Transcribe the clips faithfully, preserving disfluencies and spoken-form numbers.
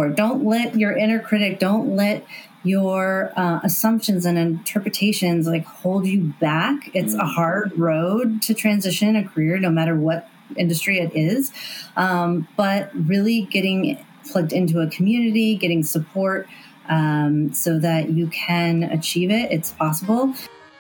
forward. Don't let your inner critic, don't let your uh, assumptions and interpretations like hold you back. It's mm. a hard road to transition a career, no matter what industry it is. Um, but really getting plugged into a community, getting support um, so that you can achieve it. It's possible.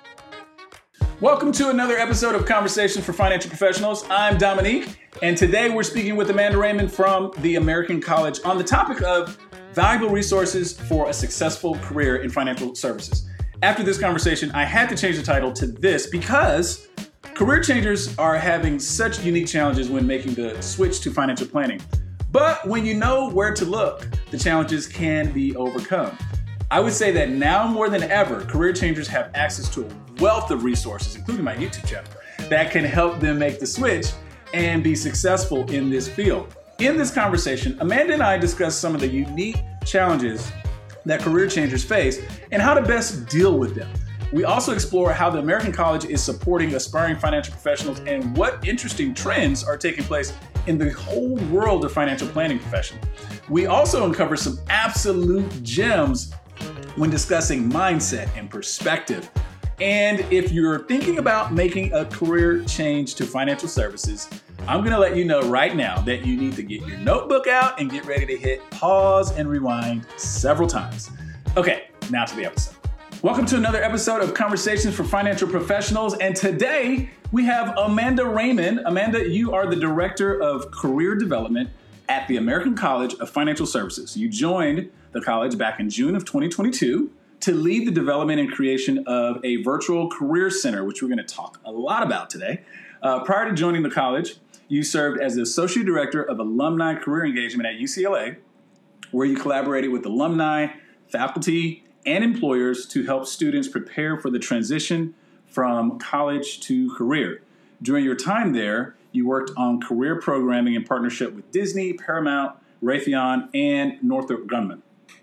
Welcome to another episode of Conversations for Financial Professionals. I'm Dominique, and today we're speaking with Amanda Raymond from the American College on the topic of valuable resources for a successful career in financial services. After this conversation, I had to change the title to this because career changers are having such unique challenges when making the switch to financial planning. But when you know where to look, the challenges can be overcome. I would say that now more than ever, career changers have access to a wealth of resources, including my YouTube channel, that can help them make the switch and be successful in this field. In this conversation, Amanda and I discuss some of the unique challenges that career changers face and how to best deal with them. We also explore how the American College is supporting aspiring financial professionals and what interesting trends are taking place in the whole world of financial planning profession. We also uncover some absolute gems when discussing mindset and perspective. And if you're thinking about making a career change to financial services, I'm gonna let you know right now that you need to get your notebook out and get ready to hit pause and rewind several times. Okay, now to the episode. Welcome to another episode of Conversations for Financial Professionals. And today we have Amanda Raymond. Amanda, you are the Director of Career Development at the American College of Financial Services. You joined the college back in June of twenty twenty-two to lead the development and creation of a virtual career center, which we're going to talk a lot about today. Uh, prior to joining the college, you served as the Associate Director of Alumni Career Engagement at U C L A, where you collaborated with alumni, faculty, and employers to help students prepare for the transition from college to career. During your time there, you worked on career programming in partnership with Disney, Paramount, Raytheon, and Northrop Grumman.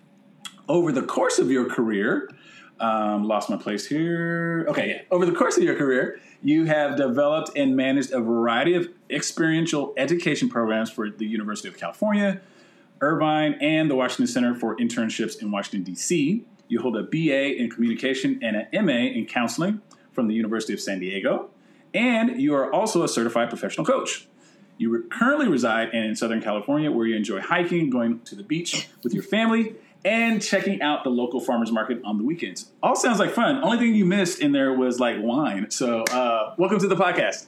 Over the course of your career, um, lost my place here. Okay, yeah. Over the course of your career, you have developed and managed a variety of experiential education programs for the University of California, Irvine, and the Washington Center for Internships in Washington, D C. You hold a B A in communication and an M A in counseling from the University of San Diego. And you are also a certified professional coach. You re- currently reside in Southern California, where you enjoy hiking, going to the beach with your family, and checking out the local farmers market on the weekends. All sounds like fun. Only thing you missed in there was like wine. So uh, welcome to the podcast.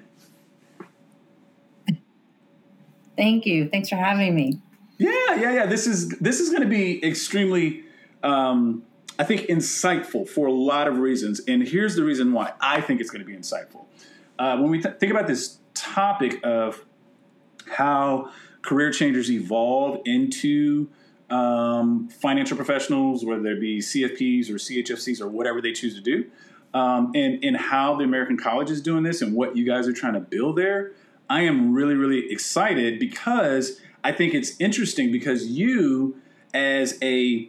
Thank you. Thanks for having me. Yeah, yeah, yeah. This is this is going to be extremely, um, I think, insightful for a lot of reasons. And here's the reason why I think it's going to be insightful. Uh, when we th- think about this topic of how career changers evolve into um, financial professionals, whether they be C F Ps or C H F Cs or whatever they choose to do, um, and, and how the American College is doing this and what you guys are trying to build there, I am really, really excited because I think it's interesting because you as a,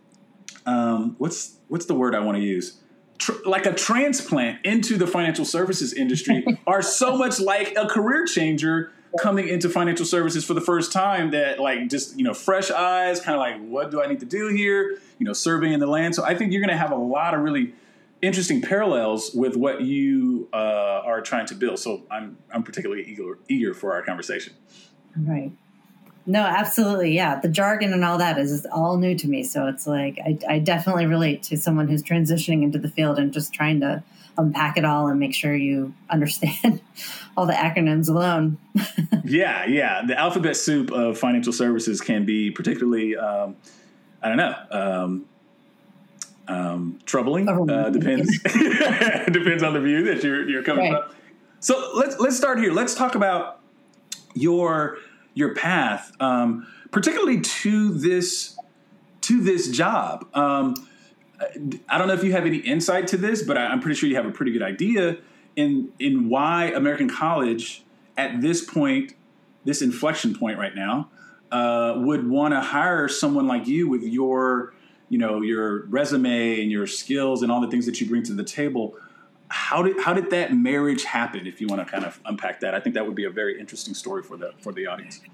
um, what's what's the word I want to use? Tr- like a transplant into the financial services industry are so much like a career changer coming into financial services for the first time that like just, you know, fresh eyes, kind of like, what do I need to do here? You know, serving in the land. So I think you're going to have a lot of really interesting parallels with what you uh, are trying to build. So I'm I'm particularly eager, eager for our conversation. Right. No, absolutely. Yeah. The jargon and all that is all new to me. So it's like, I, I definitely relate to someone who's transitioning into the field and just trying to unpack it all and make sure you understand all the acronyms alone. yeah. Yeah. The alphabet soup of financial services can be particularly, um, I don't know, um, um, troubling. Uh, depends, depends on the view that you're, you're coming right. from. So let's, let's start here. Let's talk about your, your path, um, particularly to this to this job. Um, I don't know if you have any insight to this, but I'm pretty sure you have a pretty good idea in in why American College at this point, this inflection point right now, uh, would want to hire someone like you with your, you know, your resume and your skills and all the things that you bring to the table. How did how did that marriage happen? If you want to kind of unpack that, I think that would be a very interesting story for the for the audience.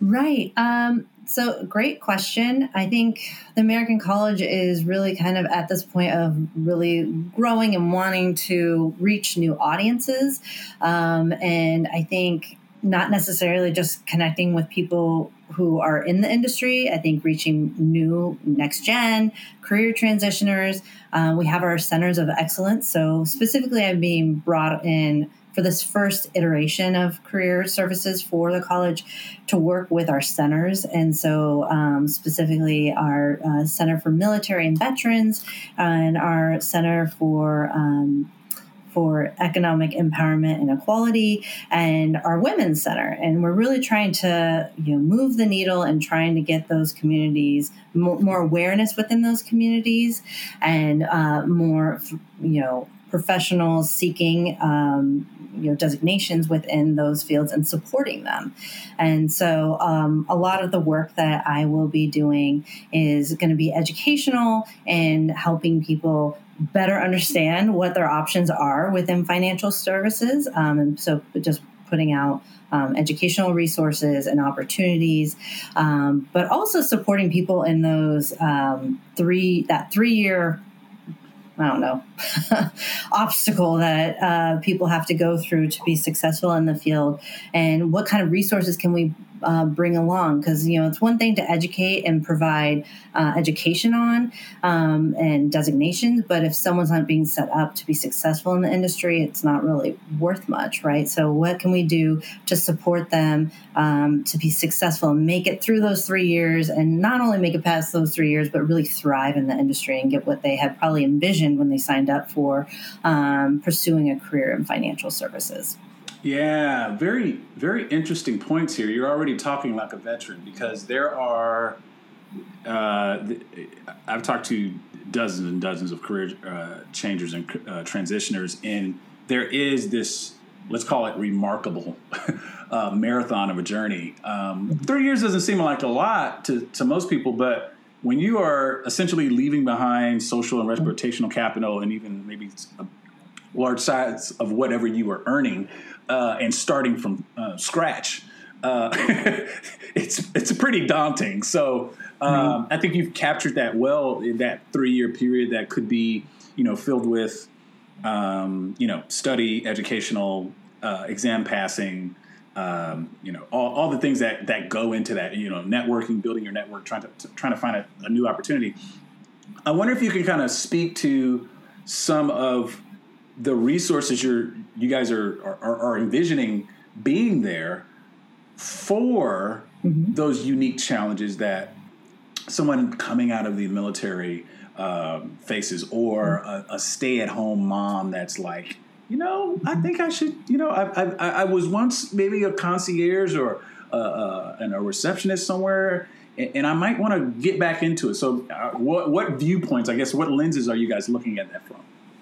Right. Um, so great question. I think the American College is really kind of at this point of really growing and wanting to reach new audiences. Um, and I think not necessarily just connecting with people who are in the industry. I think reaching new next gen career transitioners. Uh, we have our centers of excellence. So specifically, I'm being brought in for this first iteration of career services for the college to work with our centers. And so um, specifically our uh, Center for Military and Veterans and our Center for um, for Economic Empowerment and Equality and our Women's Center. And we're really trying to you know, move the needle and trying to get those communities, more, more awareness within those communities and uh, more, you know, professionals seeking um, you know designations within those fields and supporting them. And so um, a lot of the work that I will be doing is going to be educational and helping people better understand what their options are within financial services. Um, and so just putting out um, educational resources and opportunities, um, but also supporting people in those um, three, that three-year I don't know, obstacle that uh, people have to go through to be successful in the field, and what kind of resources can we uh, bring along? Because, you know, it's one thing to educate and provide uh, education on um, and designations, but if someone's not being set up to be successful in the industry, it's not really worth much, right? So what can we do to support them um, to be successful and make it through those three years and not only make it past those three years, but really thrive in the industry and get what they had probably envisioned when they signed up for um, pursuing a career in financial services. Yeah, very, very interesting points here. You're already talking like a veteran because there are, uh, I've talked to dozens and dozens of career uh, changers and uh, transitioners, and there is this, let's call it remarkable uh, marathon of a journey. Um, three years doesn't seem like a lot to, to most people, but when you are essentially leaving behind social and reputational capital and even maybe a large size of whatever you were earning uh, and starting from uh, scratch, uh, it's it's pretty daunting. So um, I think you've captured that well in that three-year period that could be, you know, filled with, um, you know, study, educational, uh, exam passing, Um, you know, all, all the things that, that go into that, you know, networking, building your network, trying to, to trying to find a, a new opportunity. I wonder if you can kind of speak to some of the resources you're, you guys are, are, are envisioning being there for mm-hmm. those unique challenges that someone coming out of the military um, faces, or mm-hmm. a, a stay-at-home mom that's like, you know, I think I should, you know, I I, I was once maybe a concierge or uh, uh, and a receptionist somewhere, and, and I might want to get back into it. So uh, what what viewpoints, I guess, what lenses are you guys looking at that from?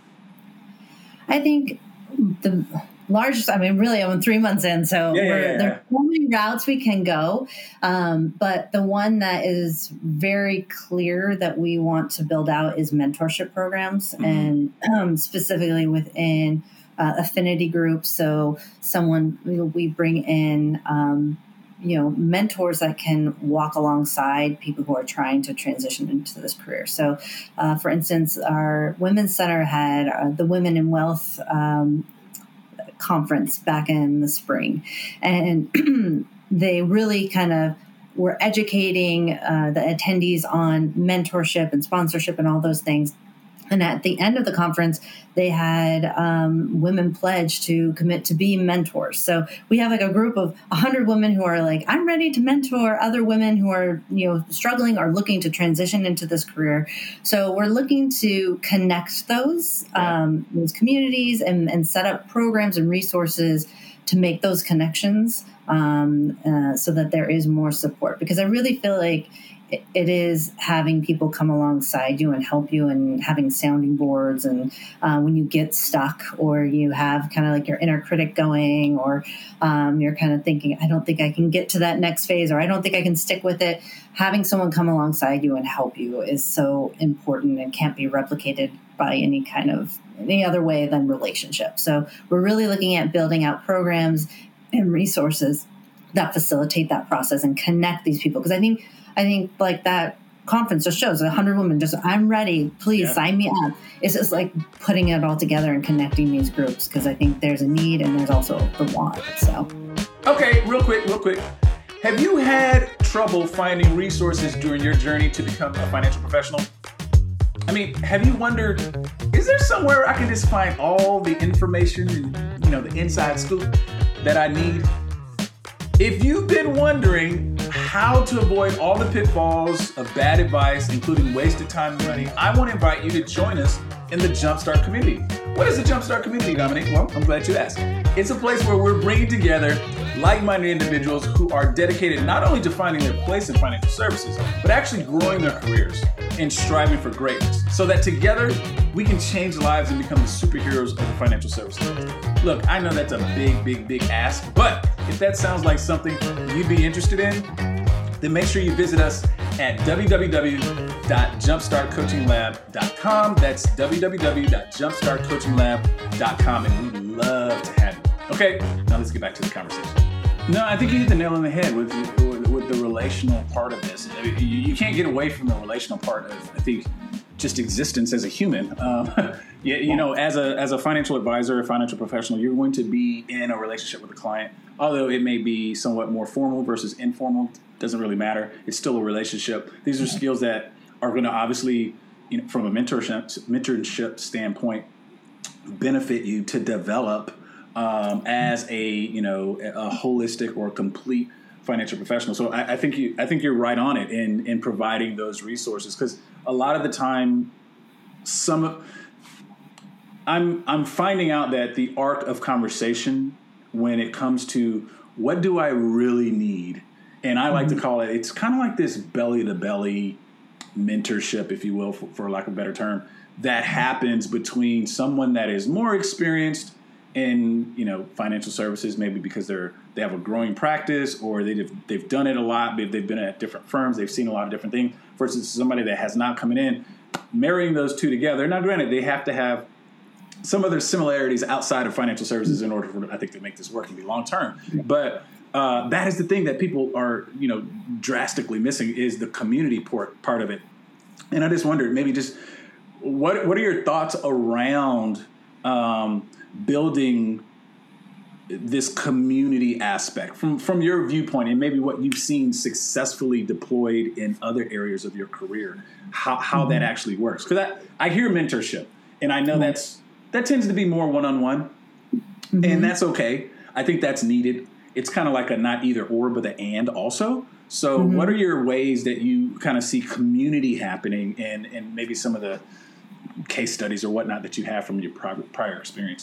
I think the largest, I mean, really, I'm three months in, so yeah, we're, yeah, yeah. there's so many routes we can go. Um, but the one that is very clear that we want to build out is mentorship programs, mm-hmm. and um, specifically within uh, affinity groups. So someone, you know, we bring in, um, you know, mentors that can walk alongside people who are trying to transition into this career. So, uh, for instance, our Women's Center had uh, the Women in Wealth um, conference back in the spring, and they really kind of were educating uh, the attendees on mentorship and sponsorship and all those things. And at the end of the conference, they had um, women pledge to commit to be mentors. So we have like a group of one hundred women who are like, I'm ready to mentor other women who are, you know, struggling or looking to transition into this career. So we're looking to connect those, yeah. um, those communities and, and set up programs and resources to make those connections um, uh, so that there is more support. Because I really feel like it is having people come alongside you and help you, and having sounding boards. And uh, when you get stuck, or you have kind of like your inner critic going, or um, you're kind of thinking, I don't think I can get to that next phase, or I don't think I can stick with it. Having someone come alongside you and help you is so important and can't be replicated by any kind of any other way than relationship. So we're really looking at building out programs and resources that facilitate that process and connect these people. Because I think, I think like that conference just shows a hundred women just, I'm ready, please yeah. sign me up. It's just like putting it all together and connecting these groups, because I think there's a need and there's also the want. So, okay, real quick, real quick. Have you had trouble finding resources during your journey to become a financial professional? I mean, have you wondered, is there somewhere I can just find all the information and, you know, the inside scoop that I need? If you've been wondering how to avoid all the pitfalls of bad advice, including wasted time and money, I want to invite you to join us in the Jumpstart community. What is the Jumpstart community, Dominique? Well, I'm glad you asked. It's a place where we're bringing together like-minded individuals who are dedicated not only to finding their place in financial services, but actually growing their careers and striving for greatness, so that together we can change lives and become the superheroes of the financial services. Look, I know that's a big, big, big ask, but if that sounds like something you'd be interested in, then make sure you visit us at w w w dot jumpstart coaching lab dot com. That's w w w dot jumpstart coaching lab dot com, and we'd love to have you. Okay, now let's get back to the conversation. No, I think you hit the nail on the head with, with, with the relational part of this. I mean, you, you can't get away from the relational part of, I think, just existence as a human. Um, you, you know, as a as a financial advisor, a financial professional, you're going to be in a relationship with a client, although it may be somewhat more formal versus informal. Doesn't really matter. It's still a relationship. These are skills that are going to obviously, you know, from a mentorship mentorship standpoint, benefit you to develop um, as a you know a holistic or complete financial professional. So I, I think you I think you're right on it in in providing those resources, because a lot of the time, some I'm I'm finding out that the arc of conversation when it comes to what do I really need. And I like mm-hmm. to call it, it's kind of like this belly-to-belly mentorship, if you will, for, for lack of a better term, that happens between someone that is more experienced in, you know, financial services, maybe because they're they have a growing practice, or they've they've done it a lot, they've, they've been at different firms, they've seen a lot of different things, versus somebody that has not come in. Marrying those two together, now granted, they have to have some other similarities outside of financial services in order for, I think, to make this work and be long-term. But Uh, that is the thing that people are, you know, drastically missing, is the community part, part of it. And I just wondered, maybe just what what are your thoughts around um, building this community aspect from from your viewpoint, and maybe what you've seen successfully deployed in other areas of your career, how how mm-hmm. that actually works? Because I, I hear mentorship, and I know mm-hmm. that's that tends to be more one-on-one, mm-hmm. and that's okay. I think that's needed. It's kind of like a not either or, but the and also. So mm-hmm. what are your ways that you kind of see community happening, and, and maybe some of the case studies or whatnot that you have from your prior, prior experience?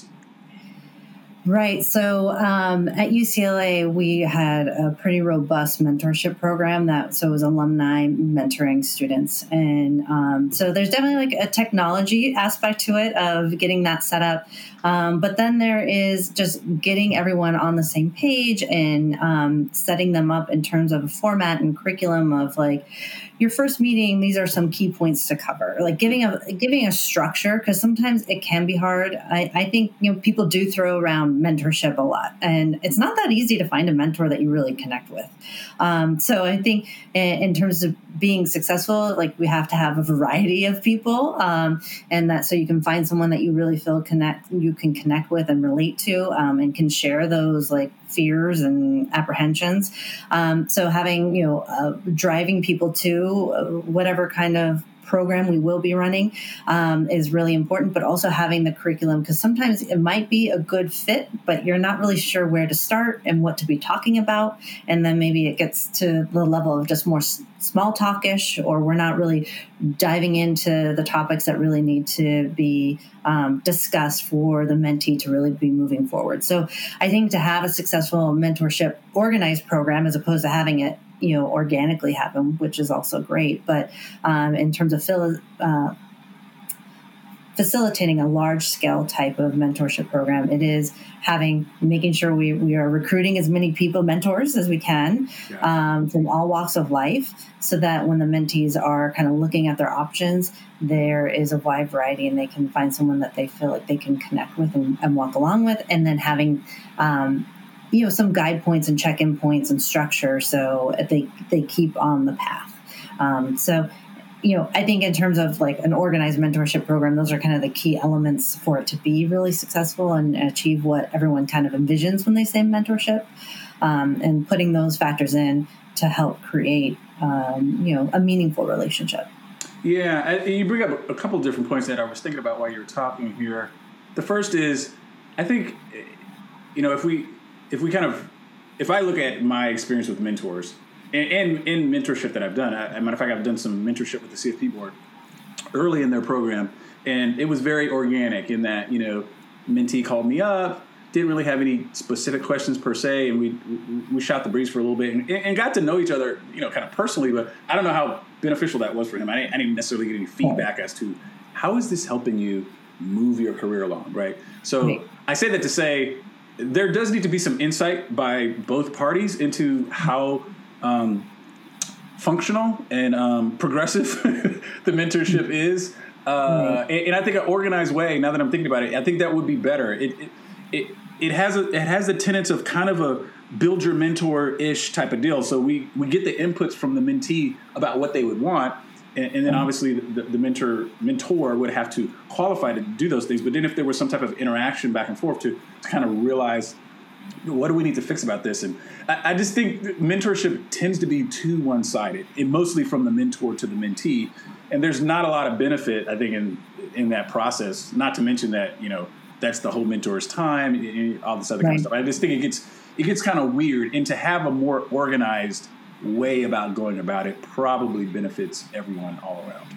Right. So um, at U C L A, we had a pretty robust mentorship program that so it was alumni mentoring students. And um, so there's definitely like a technology aspect to it of getting that set up. Um, but then there is just getting everyone on the same page and um, setting them up in terms of a format and curriculum of like, your first meeting, these are some key points to cover, like giving a giving a structure, because sometimes it can be hard. I, I think, you know, people do throw around mentorship a lot, and it's not that easy to find a mentor that you really connect with. Um, so I think in, in terms of being successful, like we have to have a variety of people, um, and that so you can find someone that you really feel connect you can connect with and relate to, um, and can share those like fears and apprehensions. Um, so having, you know, uh, driving people to uh, whatever kind of program we will be running um, is really important, but also having the curriculum, because sometimes it might be a good fit, but you're not really sure where to start and what to be talking about. And then maybe it gets to the level of just more s- small talkish, or we're not really diving into the topics that really need to be um, discussed for the mentee to really be moving forward. So I think to have a successful mentorship organized program, as opposed to having it, you know, organically happen, which is also great. But um, in terms of phil- uh, facilitating a large scale type of mentorship program, it is having, making sure we, we are recruiting as many people, mentors as we can, yeah. um, from all walks of life, so that when the mentees are kind of looking at their options, there is a wide variety and they can find someone that they feel like they can connect with and, and walk along with. And then having, um, you know, some guide points and check-in points and structure so they they keep on the path. Um, so, you know, I think in terms of like an organized mentorship program, those are kind of the key elements for it to be really successful and achieve what everyone kind of envisions when they say mentorship, um, and putting those factors in to help create, um, you know, a meaningful relationship. Yeah, you bring up a couple different points that I was thinking about while you were talking here. The first is, I think, you know, if we if we kind of, if I look at my experience with mentors, And, and in mentorship that I've done, I, as a matter of fact, I've done some mentorship with the C F P board early in their program, and it was very organic in that, you know, mentee called me up, didn't really have any specific questions per se, and we we shot the breeze for a little bit and, and got to know each other, you know, kind of personally. But I don't know how beneficial that was for him. I didn't, I didn't necessarily get any feedback as to how is this helping you move your career along, right? So right. I say that to say there does need to be some insight by both parties into how Um, functional and um, progressive the mentorship is, uh, right. and, and I think an organized way. Now that I'm thinking about it, I think that would be better. It it it, it has a, it has the tenets of kind of a build your mentor ish type of deal. So we we get the inputs from the mentee about what they would want, and, and then obviously the, the mentor mentor would have to qualify to do those things. But then if there was some type of interaction back and forth to, to kind of realize, what do we need to fix about this? And I, I just think mentorship tends to be too one-sided, and mostly from the mentor to the mentee. And there's not a lot of benefit, I think, in in that process. Not to mention that, you know, that's the whole mentor's time, and all this other right. kind of stuff. I just think it gets it gets kind of weird. And to have a more organized way about going about it probably benefits everyone all around.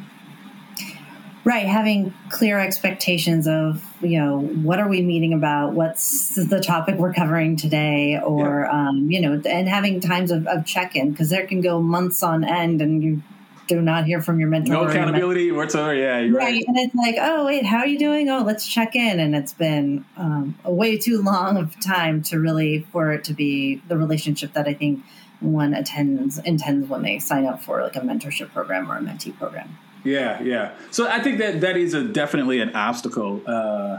Right. Having clear expectations of, you know, what are we meeting about? What's the topic we're covering today? Or, yeah. um, you know, and having times of, of check-in, because there can go months on end and you do not hear from your mentor. No accountability whatsoever. Yeah, you're right. right. And it's like, oh, wait, how are you doing? Oh, let's check in. And it's been um, a way too long of time to really, for it to be the relationship that I think one attends, intends when they sign up for like a mentorship program or a mentee program. Yeah, yeah. So I think that that is a definitely an obstacle uh,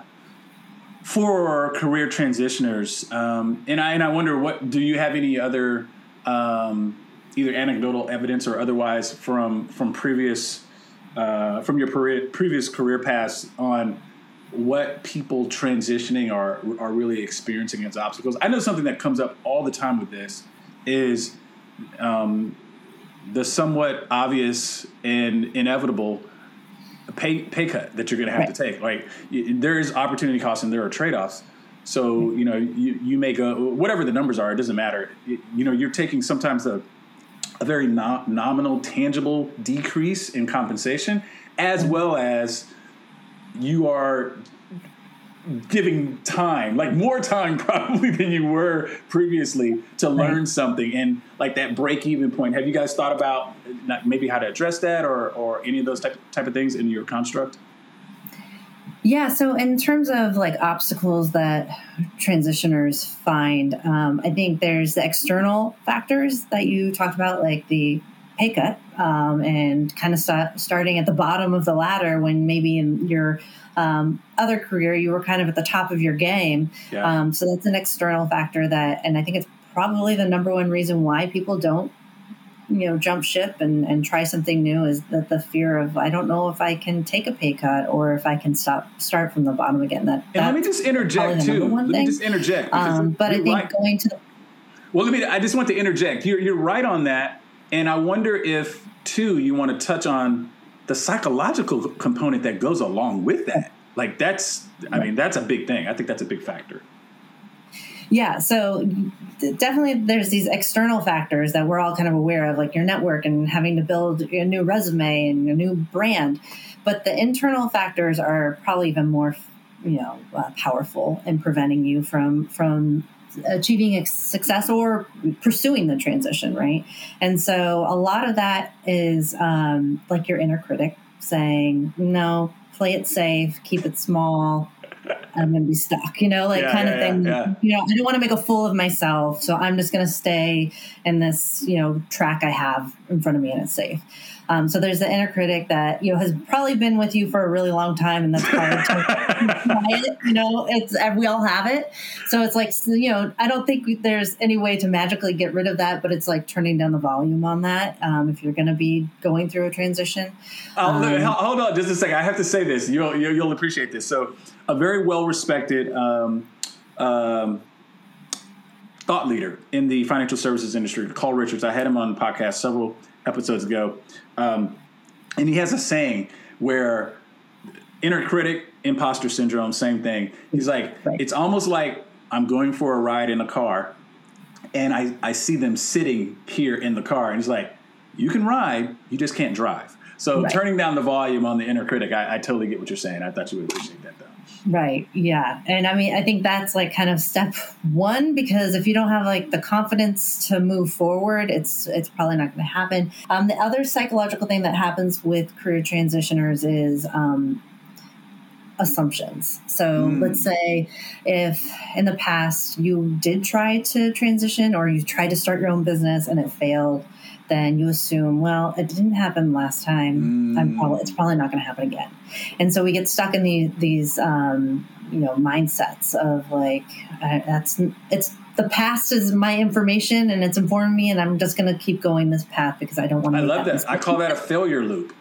for career transitioners. Um, and I and I wonder, what do you have any other um, either anecdotal evidence or otherwise from from previous uh, from your pre- previous career paths on what people transitioning are are really experiencing as obstacles? I know something that comes up all the time with this is um, the somewhat obvious and inevitable pay pay cut that you're going to have right. to take. Like, there is opportunity costs and there are trade-offs. So, you know, you, you make a, whatever the numbers are, it doesn't matter. You, you know, you're taking sometimes a, a very no, nominal, tangible decrease in compensation, as well as you are giving time, like more time probably than you were previously to learn right. something. And like that break-even point, have you guys thought about maybe how to address that or, or any of those type, type of things in your construct? Yeah. So in terms of like obstacles that transitioners find, um, I think there's the external factors that you talked about, like the pay cut, um, and kind of st- starting at the bottom of the ladder when maybe in your um, other career you were kind of at the top of your game. Yeah. Um, so that's an external factor that, and I think it's probably the number one reason why people don't, you know, jump ship and, and try something new, is that the fear of, I don't know if I can take a pay cut or if I can stop, start from the bottom again. That, and let me just interject too. Let me just interject. Um, but I think right. going to the, well, let me, I just want to interject. You're, you're right on that. And I wonder if too, you want to touch on the psychological component that goes along with that. Like that's, I mean, that's a big thing. I think that's a big factor. Yeah, so definitely there's these external factors that we're all kind of aware of, like your network and having to build a new resume and a new brand. But the internal factors are probably even more, you know, uh, powerful in preventing you from from achieving success or pursuing the transition, right? And so a lot of that is um, like your inner critic saying, no, play it safe, keep it small. I'm going to be stuck, you know, like yeah, kind yeah, of thing. Yeah, yeah. You know, I don't want to make a fool of myself, so I'm just going to stay in this, you know, track I have in front of me and it's safe. Um, so there's the inner critic that, you know, has probably been with you for a really long time, and that's hard to quiet. You know, it's we all have it. So it's like, you know, I don't think there's any way to magically get rid of that, but it's like turning down the volume on that um, if you're going to be going through a transition. Um, Um, hold on just a second. I have to say this. You'll you'll, you'll appreciate this. So a very well respected um, um, thought leader in the financial services industry, Carl Richards. I had him on the podcast several episodes ago. Um, and he has a saying where inner critic, imposter syndrome, same thing. He's like, Right. It's almost like I'm going for a ride in a car and I, I see them sitting here in the car. And he's like, you can ride, you just can't drive. So Right. turning down the volume on the inner critic, I, I totally get what you're saying. I thought you would appreciate that, though. Right. Yeah. And I mean, I think that's like kind of step one, because if you don't have like the confidence to move forward, it's it's probably not going to happen. Um, the other psychological thing that happens with career transitioners is um, assumptions. So Mm. let's say if in the past you did try to transition or you tried to start your own business and it failed, then you assume, well, it didn't happen last time. Mm. I'm probably, it's probably not going to happen again. And so we get stuck in these, these um, you know, mindsets of like, uh, that's, it's, the past is my information and it's informing me, and I'm just going to keep going this path because I don't want to. I love that. I call that a failure loop.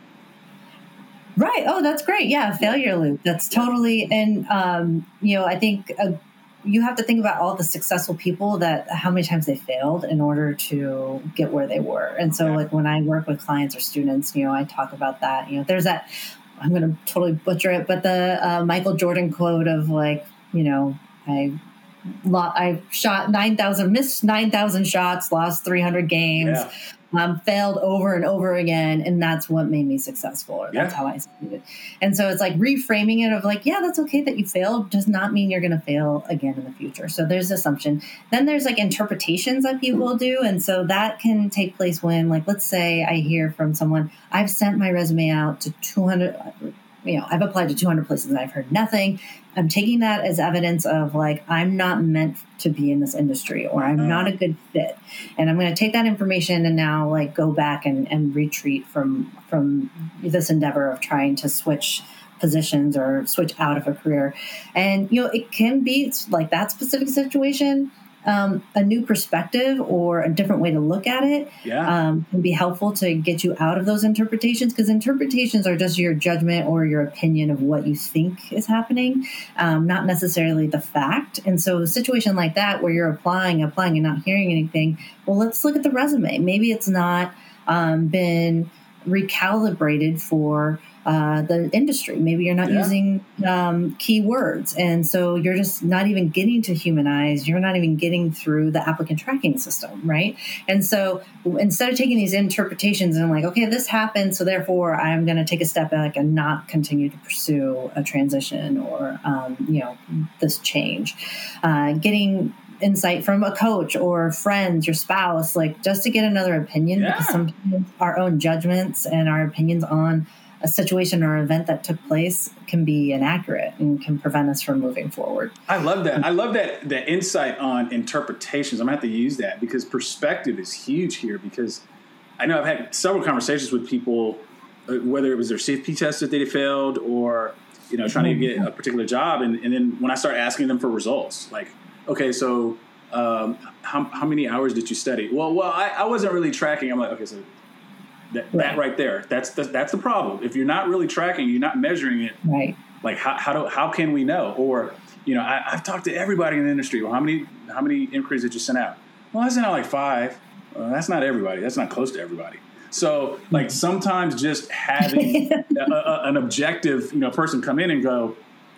Right. Oh, that's great. Yeah. Failure loop. That's totally. And, um, you know, I think uh, you have to think about all the successful people that how many times they failed in order to get where they were. And so Yeah. like when I work with clients or students, you know, I talk about that, you know, there's that, I'm going to totally butcher it, but the uh, Michael Jordan quote of like, you know, I lo- I shot nine thousand, missed nine thousand shots, lost three hundred games. Yeah. Um, failed over and over again, and that's what made me successful, or that's Yeah. how I see it. And so it's like reframing it of like, yeah, that's okay that you failed, does not mean you're going to fail again in the future. So there's assumption. Then there's like interpretations that people do, and so that can take place when, like, let's say I hear from someone, I've sent my resume out to two hundred. You know, I've applied to two hundred places and I've heard nothing. I'm taking that as evidence of like, I'm not meant to be in this industry, or I'm not a good fit. And I'm going to take that information and now like go back and, and retreat from, from this endeavor of trying to switch positions or switch out of a career. And, you know, it can be like that specific situation. Um, a new perspective or a different way to look at it Yeah. um, can be helpful to get you out of those interpretations, because interpretations are just your judgment or your opinion of what you think is happening, um, not necessarily the fact. And so a situation like that where you're applying, applying and not hearing anything, well, let's look at the resume. Maybe it's not um, been recalibrated for uh, the industry. Maybe you're not Yeah. using um, keywords. And so you're just not even getting to humanize. You're not even getting through the applicant tracking system, right? And so instead of taking these interpretations and like, okay, this happened, so therefore I'm going to take a step back and not continue to pursue a transition or, um, you know, this change. Uh, getting insight from a coach or friends, your spouse, like just to get another opinion, Yeah. because sometimes our own judgments and our opinions on a situation or event that took place can be inaccurate and can prevent us from moving forward. I love that. I love that that insight on interpretations. I'm going to have to use that because perspective is huge here, because I know I've had several conversations with people, uh, whether it was their C F P test that they failed or, you know, trying to get a particular job. And, and then when I start asking them for results, like, okay, so um, how, how many hours did you study? Well, well, I, I wasn't really tracking. I'm like, okay, so that, Right. that right there, that's the, that's the problem. If you're not really tracking, you're not measuring it. Right. Like how how do how can we know? Or, you know, I, I've talked to everybody in the industry. Well, how many how many inquiries did you send out? Well, I sent out like five. Well, that's not everybody. That's not close to everybody. So, like sometimes just having a, a, an objective, you know, person come in and go,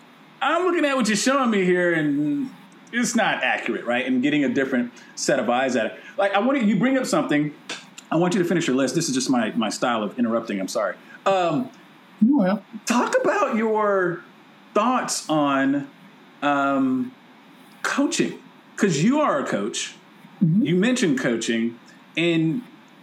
I'm looking at what you're showing me here, and it's not accurate, right? And getting a different set of eyes at it. Like I want to, you bring up something. I want you to finish your list. This is just my my style of interrupting. I'm sorry. Um, Well, Talk about your thoughts on um, coaching, because you are a coach. Mhm. You mentioned coaching, and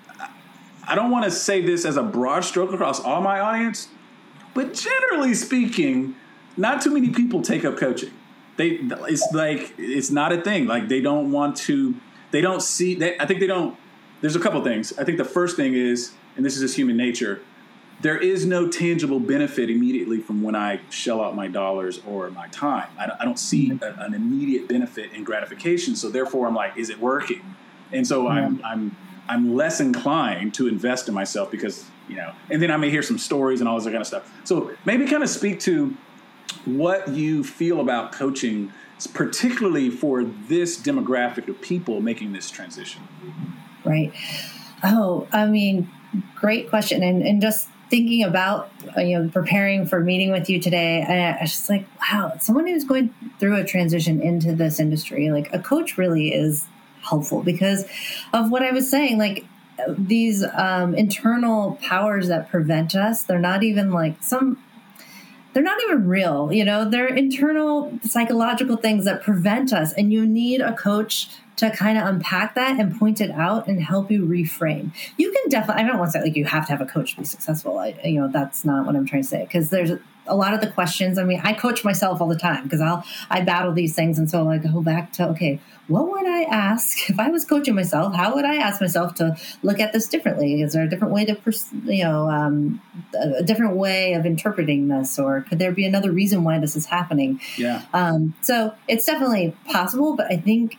I don't want to say this as a broad stroke across all my audience, but generally speaking, not too many people take up coaching. They, it's like it's not a thing. Like they don't want to. They don't see. They, I think they don't. There's a couple things. I think the first thing is and this is just human nature, there is no tangible benefit immediately from when I shell out my dollars or my time. I don't, I don't see a, an immediate benefit and gratification. So therefore, I'm like, is it working? And so yeah. I'm I'm I'm less inclined to invest in myself because, you know, and then I may hear some stories and all this kind of stuff. So maybe kind of speak to what you feel about coaching, particularly for this demographic of people making this transition. Right. Oh, I mean, great question. And and just thinking about, you know, preparing for meeting with you today, I, I was just like, wow, someone who's going through a transition into this industry, like a coach really is helpful because of what I was saying, like these um, internal powers that prevent us, they're not even like some, they're not even real, you know, they're internal psychological things that prevent us. And you need a coach to kind of unpack that and point it out and help you reframe. You can definitely, I don't want to say like you have to have a coach to be successful. I, you know, that's not what I'm trying to say. Because there's a lot of the questions. I mean, I coach myself all the time because I'll, I battle these things. And so I go back to, okay, what would I ask if I was coaching myself? How would I ask myself to look at this differently? Is there a different way to, pers- you know, um, a different way of interpreting this? Or could there be another reason why this is happening? Yeah. Um, so it's definitely possible, but I think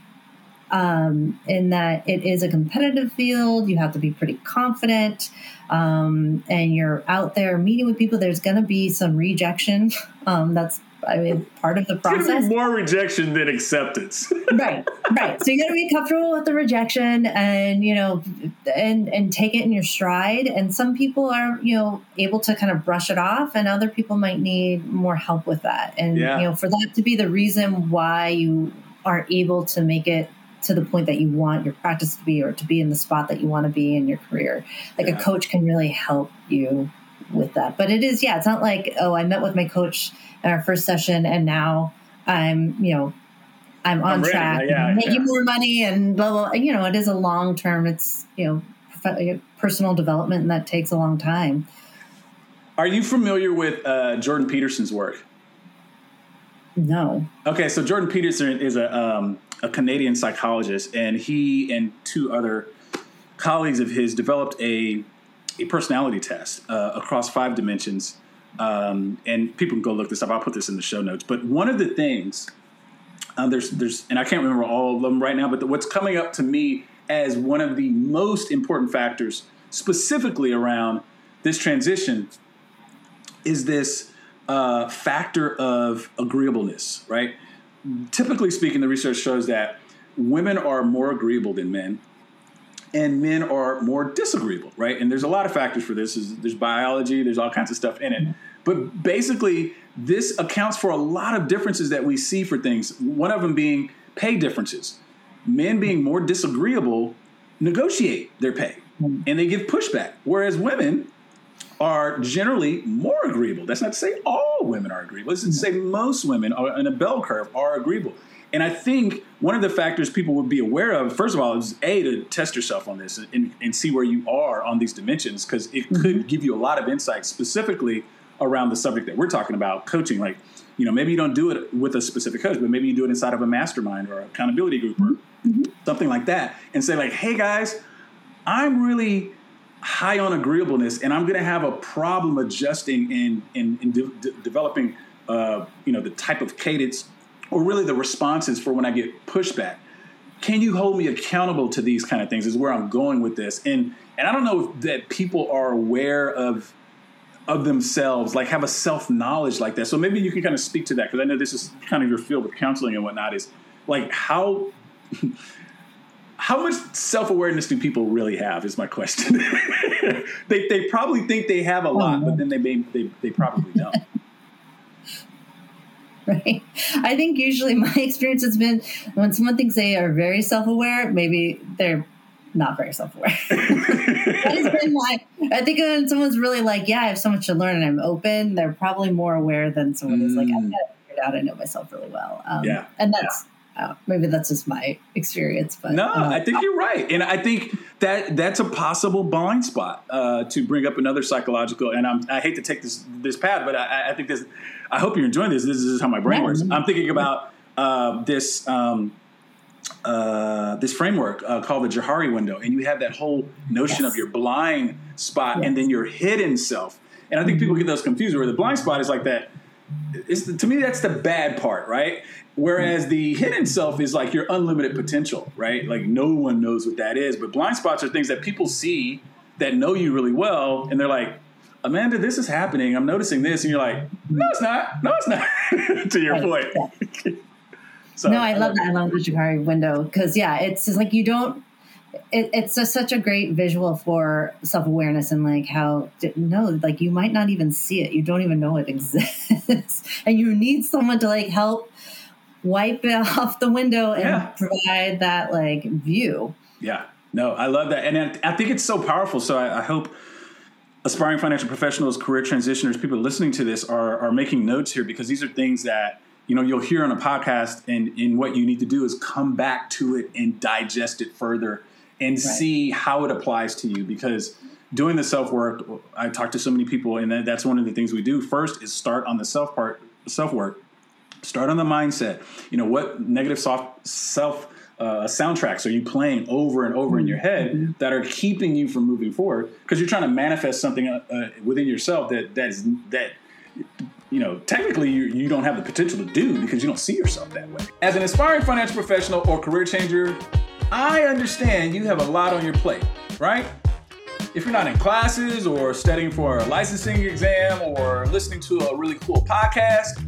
Um, in that it is a competitive field. You have to be pretty confident, um, and you're out there meeting with people. There's going to be some rejection. Um, that's, I mean, part of the process. It's more rejection than acceptance. Right, right. So you got to be comfortable with the rejection, and you know, and and take it in your stride. And some people are, you know, able to kind of brush it off, and other people might need more help with that. And yeah. you know, for that to be the reason why you are able to make it to the point that you want your practice to be, or to be in the spot that you want to be in your career. Like yeah. a coach can really help you with that. But it is, yeah, it's not like, oh, I met with my coach in our first session and now I'm, you know, I'm on I'm track, yeah, making yeah. more money and blah, blah, blah. You know, it is a long term, it's, you know, personal development, and that takes a long time. Are you familiar with uh, Jordan Peterson's work? No. Okay. So Jordan Peterson is a, um, a Canadian psychologist, and he and two other colleagues of his developed a a personality test uh, across five dimensions. Um, and people can go look this up. I'll put this in the show notes. But one of the things, um, there's there's, and I can't remember all of them right now, but the, what's coming up to me as one of the most important factors, specifically around this transition, is this uh, factor of agreeableness, right? Typically speaking, the research shows that women are more agreeable than men, and men are more disagreeable, right? And there's a lot of factors for this. There's biology, there's all kinds of stuff in it. But basically, this accounts for a lot of differences that we see for things, one of them being pay differences. Men being more disagreeable negotiate their pay, and they give pushback, whereas women are generally more agreeable. That's not to say all women are agreeable. It's to say most women are, in a bell curve, are agreeable. And I think one of the factors people would be aware of, first of all, is A, to test yourself on this and, and see where you are on these dimensions, because it mm-hmm. could give you a lot of insight specifically around the subject that we're talking about, coaching. Like, you know, maybe you don't do it with a specific coach, but maybe you do it inside of a mastermind or accountability group or mm-hmm. something like that, and say like, hey guys, I'm really high on agreeableness, and I'm going to have a problem adjusting and in, in, in de- de- developing, uh, you know, the type of cadence or really the responses for when I get pushback. Can you hold me accountable to these kind of things is where I'm going with this. And and I don't know if that people are aware of of themselves, like have a self-knowledge like that. So maybe you can kind of speak to that, because I know this is kind of your field with counseling and whatnot, is like how... How much self-awareness do people really have is my question. they they probably think they have a lot, but then they may, they they probably don't. Right. I think usually my experience has been when someone thinks they are very self-aware, maybe they're not very self-aware. That has been my, I think when someone's really like, yeah, I have so much to learn and I'm open, they're probably more aware than someone who's mm. like, I've got it figured out, I know myself really well. Um, yeah. And that's, yeah. Oh, maybe that's just my experience, but no, uh, I think you're right, and I think that that's a possible blind spot uh, to bring up another psychological. And I'm, I hate to take this this path, but I, I think this. I hope you're enjoying this. This is how my brain works. I'm thinking about uh, this um, uh, this framework uh, called the Johari window, and you have that whole notion yes. of your blind spot yes. and then your hidden self. And I think mm-hmm. people get those confused where the blind spot is like that. It's the, to me, that's the bad part, right? Whereas the hidden self is like your unlimited potential, right? Like no one knows what that is. But blind spots are things that people see that know you really well. And they're like, Amanda, this is happening. I'm noticing this. And you're like, no, it's not. No, it's not. To your right. point. So, no, I love that. I love the Johari window because, yeah, it's just like you don't, it, it's just such a great visual for self-awareness and like how, no, like you might not even see it. You don't even know it exists. And you need someone to like help wipe it off the window and yeah. provide that like view. Yeah, no, I love that. And I, I think it's so powerful. So I, I hope aspiring financial professionals, career transitioners, people listening to this are, are making notes here because these are things that, you know, you'll hear on a podcast and, and what you need to do is come back to it and digest it further and right. see how it applies to you because doing the self-work, I talk to so many people and that's one of the things we do. First is start on the self part, self-work. Start on the mindset. You know, what negative soft self uh, soundtracks are you playing over and over in your head that are keeping you from moving forward? Because you're trying to manifest something uh, within yourself that that is that you know technically you, you don't have the potential to do because you don't see yourself that way. As an aspiring financial professional or career changer, I understand you have a lot on your plate, right? If you're not in classes or studying for a licensing exam or listening to a really cool podcast,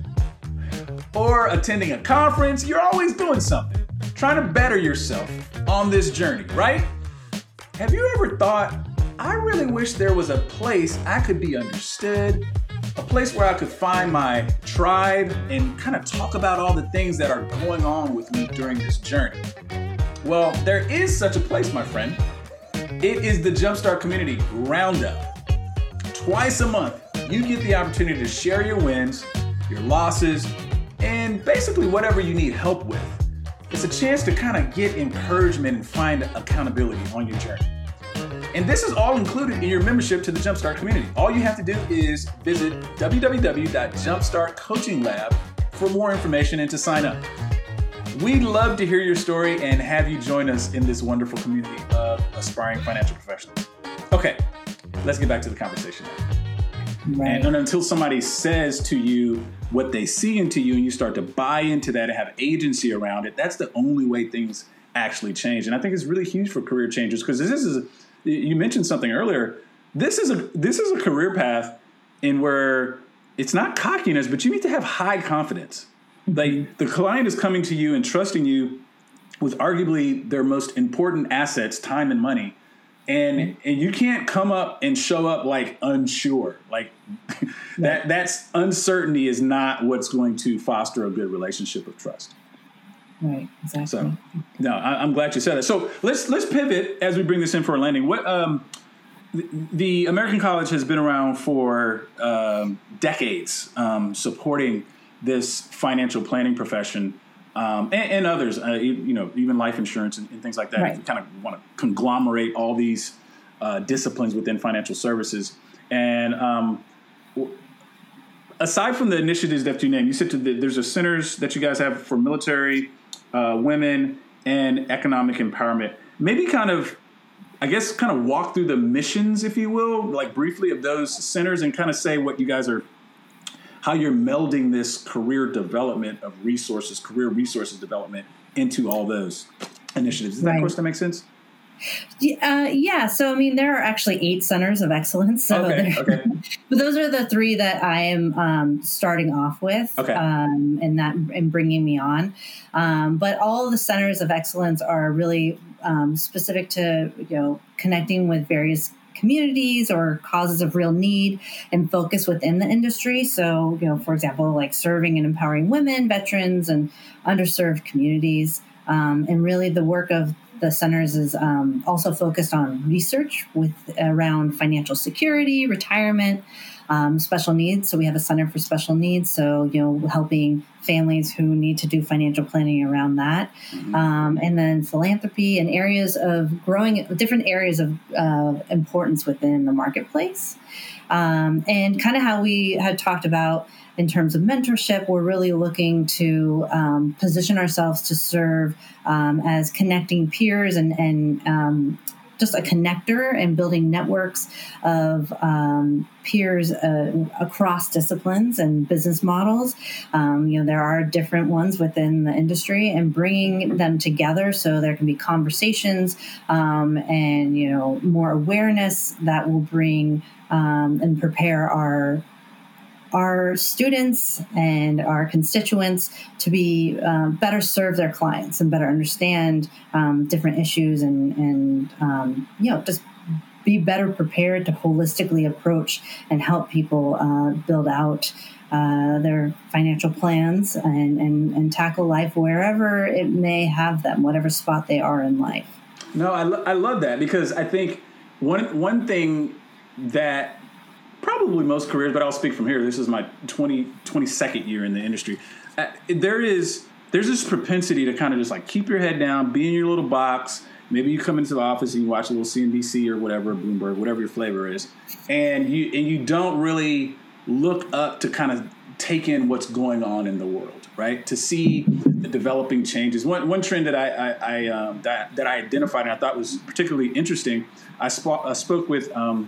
or attending a conference, you're always doing something, trying to better yourself on this journey, right? Have you ever thought, I really wish there was a place I could be understood, a place where I could find my tribe and kind of talk about all the things that are going on with me during this journey? Well, there is such a place, my friend. It is the Jumpstart Community Roundup. Twice a month, you get the opportunity to share your wins, your losses, and basically whatever you need help with. It's a chance to kind of get encouragement and find accountability on your journey. And this is all included in your membership to the Jumpstart community. All you have to do is visit w w w dot jumpstart coaching lab for more information and to sign up. We'd love to hear your story and have you join us in this wonderful community of aspiring financial professionals. Okay, let's get back to the conversation. Right. And until somebody says to you what they see into you and you start to buy into that and have agency around it, that's the only way things actually change. And I think it's really huge for career changers because this is, you mentioned something earlier, this is a this is a career path in where it's not cockiness, but you need to have high confidence. Like the client is coming to you and trusting you with arguably their most important assets, time and money. And and you can't come up and show up like unsure. Like that that's uncertainty is not what's going to foster a good relationship of trust. Right, exactly. So no, I, I'm glad you said that. So let's let's pivot as we bring this in for a landing. What um, the, the American College has been around for um, decades, um, supporting this financial planning profession. Um, and, and others, uh, you, you know, even life insurance and, and things like that. Right. You kind of want to conglomerate all these uh, disciplines within financial services. And um, aside from the initiatives that you named, you said to the, there's a centers that you guys have for military, uh, women, and economic empowerment. Maybe kind of, I guess, kind of walk through the missions, if you will, like briefly of those centers and kind of say what you guys are, how you're melding this career development of resources, career resources development into all those initiatives. Does that, right. of course, that make sense? Uh, yeah. So, I mean, there are actually eight centers of excellence. So okay, okay. But those are the three that I am um, starting off with okay. um, and that and bringing me on. Um, but all of the centers of excellence are really um, specific to, you know, connecting with various communities or causes of real need and focus within the industry. So, you know, for example, like serving and empowering women, veterans, and underserved communities. Um, and really the work of the centers is um, also focused on research with around financial security, retirement, um, special needs. So we have a Center for Special Needs. So, you know, helping families who need to do financial planning around that. Mm-hmm. Um, and then philanthropy and areas of growing, different areas of uh, importance within the marketplace. Um, and kind of how we had talked about in terms of mentorship, we're really looking to um, position ourselves to serve um, as connecting peers and, and um, just a connector and building networks of um, peers uh, across disciplines and business models. Um, you know, there are different ones within the industry, and bringing them together so there can be conversations um, and, you know, more awareness that will bring um, and prepare our our students and our constituents to be um, better serve their clients and better understand um, different issues and, and um, you know, just be better prepared to holistically approach and help people uh, build out uh, their financial plans and, and, and tackle life wherever it may have them, whatever spot they are in life. No, I, lo- I love that, because I think one one thing that probably most careers, but I'll speak from here. This is my twenty, twenty-second year in the industry. Uh, there is, there's this propensity to kind of just like keep your head down, be in your little box. Maybe you come into the office and you watch a little C N B C or whatever, Bloomberg, whatever your flavor is. And you, and you don't really look up to kind of take in what's going on in the world, right? To see the developing changes. One, one trend that I, I, I um, that, that I identified and I thought was particularly interesting. I, sp- I spoke with, um,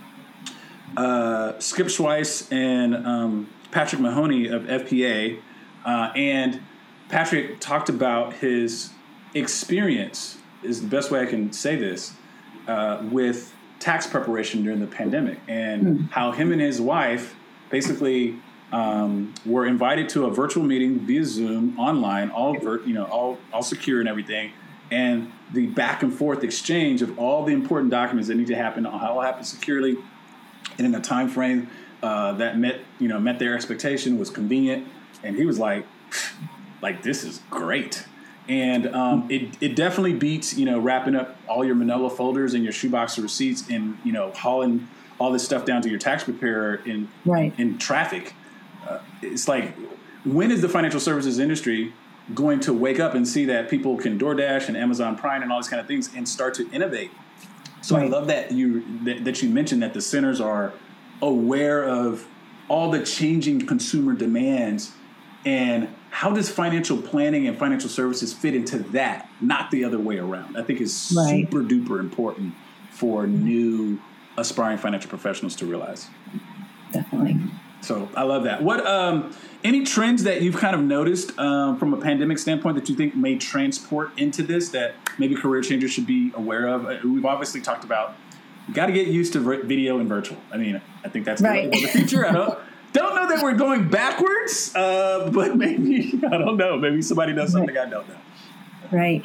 Uh, Skip Schweiss and um, Patrick Mahoney of F P A, uh, and Patrick talked about his experience, is the best way I can say this, uh, with tax preparation during the pandemic, and mm. how him and his wife basically um, were invited to a virtual meeting via Zoom online, all vir- you know, all all secure and everything, and the back and forth exchange of all the important documents that need to happen, all happen securely. And in a time frame uh, that met, you know, met their expectation, was convenient, and he was like, like this is great, and um, it it definitely beats, you know, wrapping up all your Manila folders and your shoebox of receipts and, you know, hauling all this stuff down to your tax preparer in right. in traffic. Uh, it's like, when is the financial services industry going to wake up and see that people can DoorDash and Amazon Prime and all these kind of things and start to innovate? So right. I love that you that, that you mentioned that the centers are aware of all the changing consumer demands, and how does financial planning and financial services fit into that, not the other way around. I think is right. super duper important for new aspiring financial professionals to realize. Definitely. So I love that. What um, any trends that you've kind of noticed um, from a pandemic standpoint that you think may transport into this, that maybe career changers should be aware of? Uh, we've obviously talked about you got to get used to v- video and virtual. I mean, I think that's right. the future. I don't don't know that we're going backwards, uh, but maybe I don't know. Maybe somebody does something right. I don't know. Right.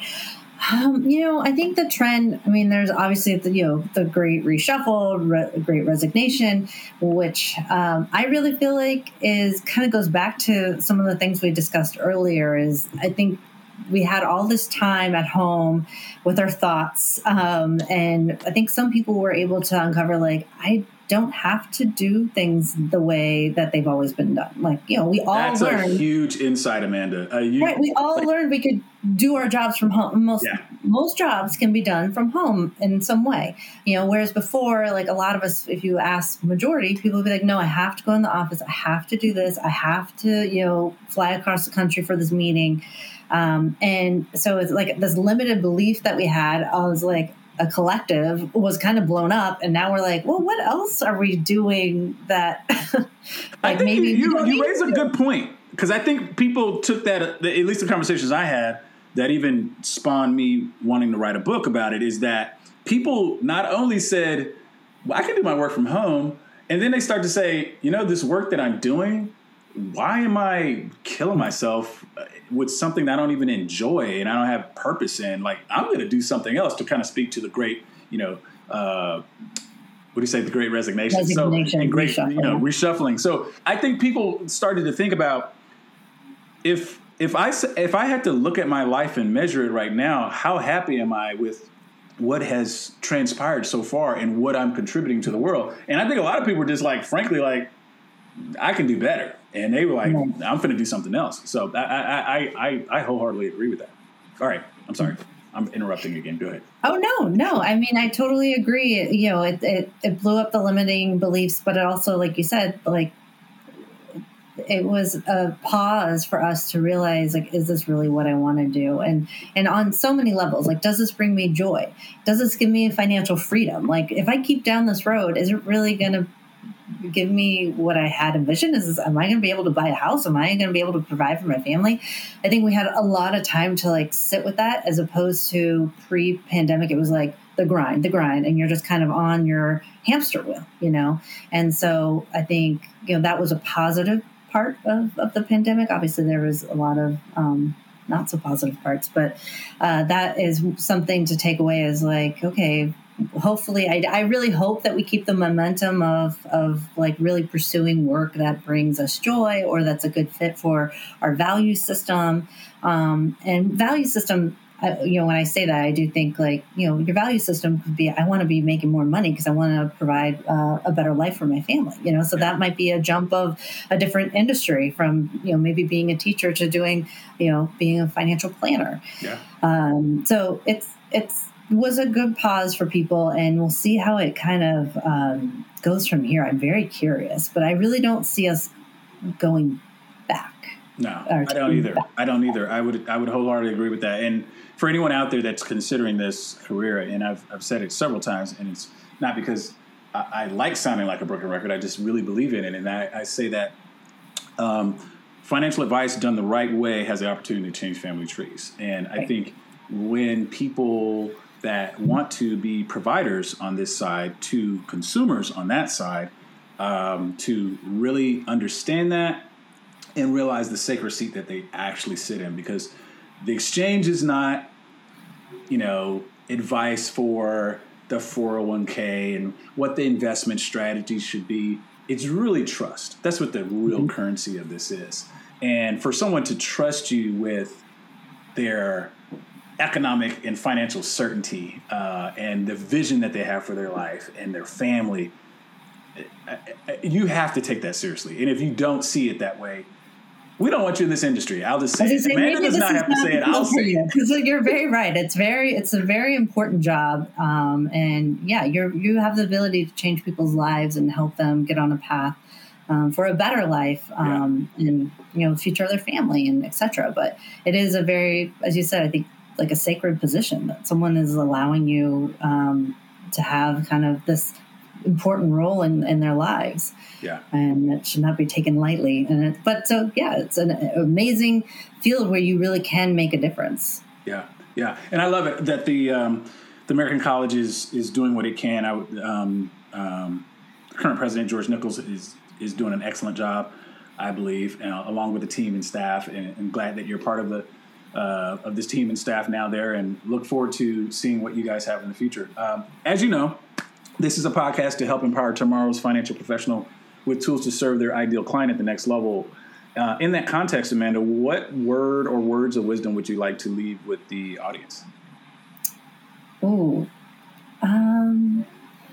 Um, you know, I think the trend, I mean, there's obviously the, you know, the great reshuffle, re- great resignation, which um, I really feel like is kind of goes back to some of the things we discussed earlier. Is I think we had all this time at home with our thoughts. Um, and I think some people were able to uncover, like, I don't have to do things the way that they've always been done. Like, you know, we all That's learned. That's a huge insight, Amanda. Uh, you, right. We all like, learned we could do our jobs from home. Most yeah. most jobs can be done from home in some way. You know, whereas before, like a lot of us, if you ask majority, people would be like, no, I have to go in the office. I have to do this. I have to, you know, fly across the country for this meeting. Um, and so it's like this limited belief that we had. I was like, a collective was kind of blown up, and now we're like, well, what else are we doing that like I think maybe you, you, you raise a good point, because I think people took that, at least the conversations I had that even spawned me wanting to write a book about it, is that people not only said, well, I can do my work from home, and then they start to say, you know, this work that I'm doing, why am I killing myself with something that I don't even enjoy and I don't have purpose in? Like, I'm going to do something else, to kind of speak to the great, you know, uh, what do you say, the great resignation? Resignation, so, and great, reshuffling. you know, reshuffling. So I think people started to think about, if if I if I had to look at my life and measure it right now, how happy am I with what has transpired so far and what I'm contributing to the world. And I think a lot of people were just like, frankly, like, I can do better. And they were like, mm-hmm. I'm going to do something else. So I, I, I, I wholeheartedly agree with that. All right. I'm sorry. I'm interrupting again. Go ahead. Oh, no, no. I mean, I totally agree. You know, it, it, it blew up the limiting beliefs, but it also, like you said, like, it was a pause for us to realize, like, is this really what I want to do? And and on so many levels, like, does this bring me joy? Does this give me financial freedom? Like, if I keep down this road, is it really going to give me what I had envisioned? Is this, am I going to be able to buy a house? Am I going to be able to provide for my family? I think we had a lot of time to, like, sit with that, as opposed to pre-pandemic. It was like the grind, the grind, and you're just kind of on your hamster wheel, you know? And so I think, you know, that was a positive part of, of the pandemic. Obviously, there was a lot of um, not so positive parts, but uh, that is something to take away as, like, okay, hopefully, I, I really hope that we keep the momentum of, of like really pursuing work that brings us joy, or that's a good fit for our value system. Um, and value system, I, you know, when I say that, I do think, like, you know, your value system could be, I want to be making more money because I want to provide uh, a better life for my family, you know, so that might be a jump of a different industry from, you know, maybe being a teacher to doing, you know, being a financial planner. Yeah. Um, so it's, it's, was a good pause for people, and we'll see how it kind of um, goes from here. I'm very curious, but I really don't see us going back. No, I don't either. Back. I don't either. I would I would wholeheartedly agree with that. And for anyone out there that's considering this career, and I've I've said it several times, and it's not because I, I like sounding like a broken record. I just really believe in it, and I, I say that um, financial advice done the right way has the opportunity to change family trees. And I right. think when people that want to be providers on this side to consumers on that side, um, to really understand that and realize the sacred seat that they actually sit in, because the exchange is not, you know, advice for the four oh one k and what the investment strategy should be. It's really trust. That's what the real mm-hmm. currency of this is. And for someone to trust you with their economic and financial certainty uh, and the vision that they have for their life and their family, you have to take that seriously. And if you don't see it that way, we don't want you in this industry. I'll just say it. Amanda does not have to say it. I'll say it. Because you're very right. It's very, it's a very important job. Um, and yeah, you're, you have the ability to change people's lives and help them get on a path um, for a better life um, yeah. and, you know, future of their family and et cetera. But it is a very, as you said, I think, like a sacred position that someone is allowing you um, to have kind of this important role in, in their lives. Yeah. And it should not be taken lightly. And it, but so, yeah, it's an amazing field where you really can make a difference. Yeah. Yeah. And I love it that the, um, the American College is, is doing what it can. I would, um, um, current president, George Nichols, is, is doing an excellent job, I believe, uh, along with the team and staff. And I'm glad that you're part of the, Uh, of this team and staff now there, and look forward to seeing what you guys have in the future. Um, as you know, this is a podcast to help empower tomorrow's financial professional with tools to serve their ideal client at the next level. Uh, in that context, Amanda, what word or words of wisdom would you like to leave with the audience? Oh, um,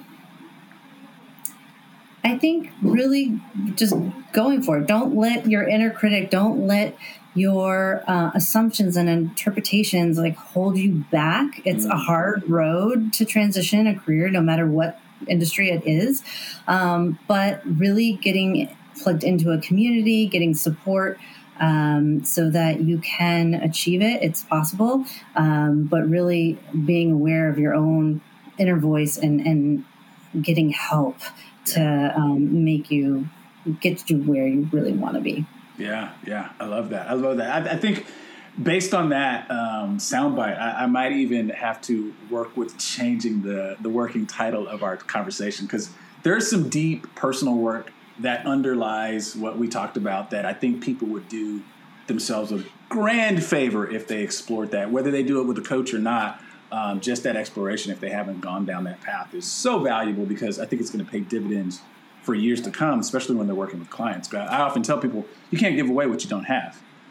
I think really just going for it. Don't let your inner critic, don't let your uh, assumptions and interpretations like hold you back. It's mm-hmm. a hard road to transition a career, no matter what industry it is. Um, but really getting plugged into a community, getting support um, so that you can achieve it. It's possible. Um, but really being aware of your own inner voice and, and getting help to um, make you get to where you really want to be. Yeah, yeah, I love that. I love that. I, I think based on that um, soundbite, I, I might even have to work with changing the, the working title of our conversation, because there's some deep personal work that underlies what we talked about that I think people would do themselves a grand favor if they explored that, whether they do it with a coach or not. Um, just that exploration, if they haven't gone down that path, is so valuable, because I think it's going to pay dividends for years to come, especially when they're working with clients. I often tell people, you can't give away what you don't have.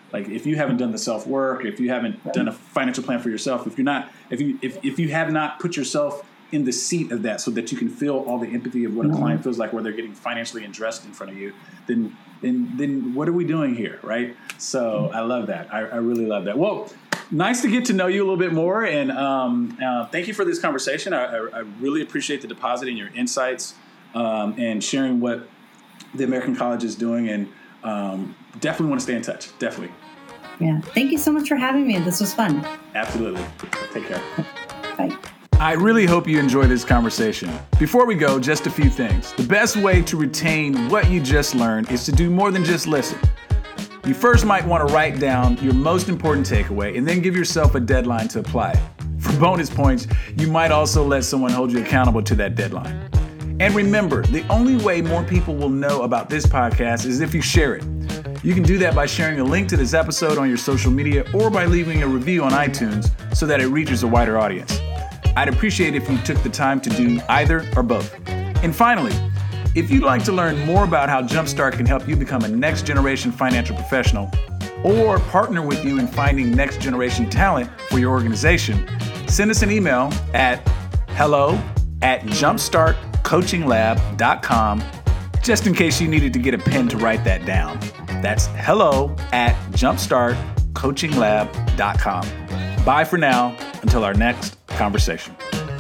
Like if you haven't done the self work, if you haven't right. done a financial plan for yourself, if you're not, if you if, if you have not put yourself in the seat of that so that you can feel all the empathy of what a client feels like where they're getting financially undressed in front of you, then then then what are we doing here, right? So I love that. I, I really love that. Well, nice to get to know you a little bit more, and um, uh, thank you for this conversation. I, I, I really appreciate the deposit and your insights um, and sharing what the American College is doing, and um, definitely want to stay in touch. Definitely. Yeah. Thank you so much for having me. This was fun. Absolutely. Take care. Bye. I really hope you enjoyed this conversation. Before we go, just a few things. The best way to retain what you just learned is to do more than just listen. You first might want to write down your most important takeaway and then give yourself a deadline to apply it. For bonus points, you might also let someone hold you accountable to that deadline. And remember, the only way more people will know about this podcast is if you share it. You can do that by sharing a link to this episode on your social media or by leaving a review on iTunes so that it reaches a wider audience. I'd appreciate if you took the time to do either or both. And finally, if you'd like to learn more about how Jumpstart can help you become a next-generation financial professional or partner with you in finding next-generation talent for your organization, send us an email at hello at jumpstart coaching lab dot com, just in case you needed to get a pen to write that down. That's hello at jumpstart coaching lab dot com. Bye for now until our next conversation.